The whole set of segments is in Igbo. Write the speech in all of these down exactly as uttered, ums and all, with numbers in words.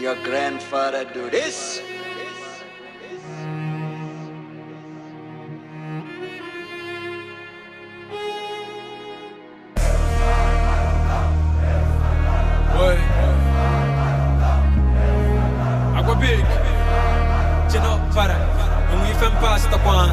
your grandfather do this? Boy, Agua Big, Gino para, and we fem pasta quan.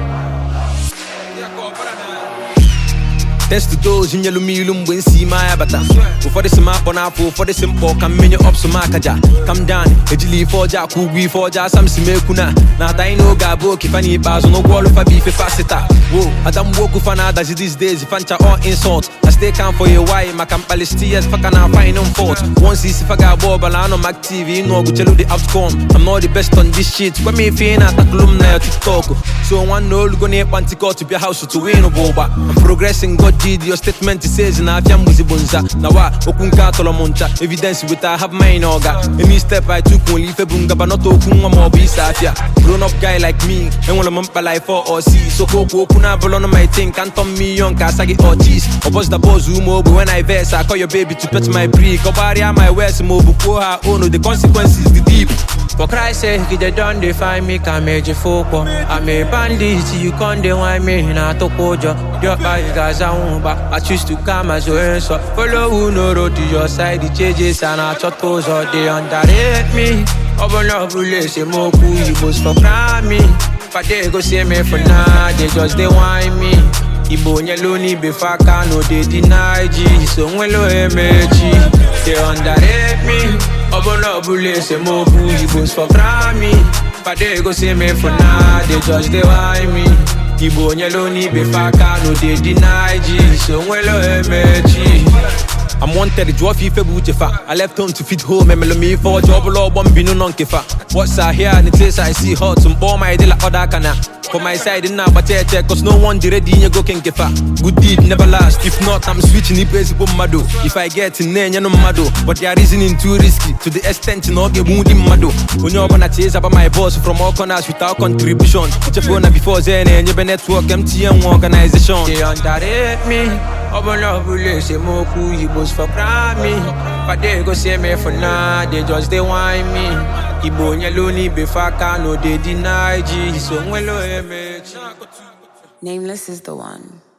Test the doors in your lumilum when see my abata. For the sima on apple, for the simple, come many up some makaja. Come down, edgy for jack, who we for ja, some simekuna. Now I know Gabo, Kifani Baz, no wall of a beef faceta. Whoa, Adam woke with another these days, if I'm all insult. I stay calm for your wife, my camp Palestinians, fuck and I find on fault. Once if I got Bob, I know Mac T V, no go tell you the outcome. I'm not the best on this shit. When me feeling at the gloom now, TikTok. So one no, gonna pantico to your house to win a boba. I'm progressing, God. Your statement says na afya muzibunza na wa okunka tolomoncha evidence with I have mine oga any step I took only fe bunga but not okunwa mo bi safia grown up guy like me and wanna mumpa life for or see so koko kuna blow on my thing can't turn me young kasagi or cheese or boss the boss umo but when I verse I call your baby to pet my brick or bury my words mo buko ha oh no the consequences the deep for Christ's sake they don't define me can make you focus I'm a bandit you can't define me na tokojo your guys are I choose to come as well, so follow who no road to your side, the changes and I thought those all they underrate me. Open up, release a more cool, you must for me. But they go see me for now, they just they whine me. Ibo nyeloni before I know they deny G, so when lo emeji, they underrate me. Open up, release a more cool, you must for me. But they go see me for now, they just they whine me. Ibo nyeloni befaka no they deny G so welo emeji I'm wanted to draw FIFA butefa I left home to feed home and me for job law one binu non kefa what's I hear and the place I see hot some ball my de la other kana for my side in now but check cause no one ready in go can kefa good deed never last if not I'm switching the place for mado if I get in there no mado but they are reasoning too risky to the extent no get wounding mado when you wanna chase about my boss from all corners without contribution it's phone before then and you network M T N organization they underrate me open up release a more cool you boss for me but they go see me for now they just they whine me Ibo nyeloni befaka no they deny G so welo emeji Nameless is the one.